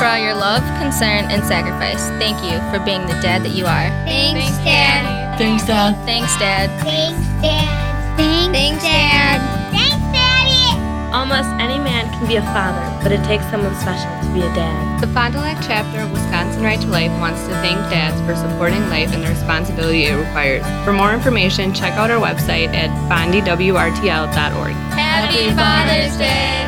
for all your love, concern, and sacrifice. Thank you for being the dad that you are. Thanks, Dad. Thanks, Dad. Thanks, Dad. Thanks, Dad. Thanks, Dad. Thanks, Daddy. Almost any man can be a father, but it takes someone special to be a dad. The Fond du Lac chapter of Wisconsin Right to Life wants to thank dads for supporting life and the responsibility it requires. For more information, check out our website at fondywrtl.org. Happy Father's Day!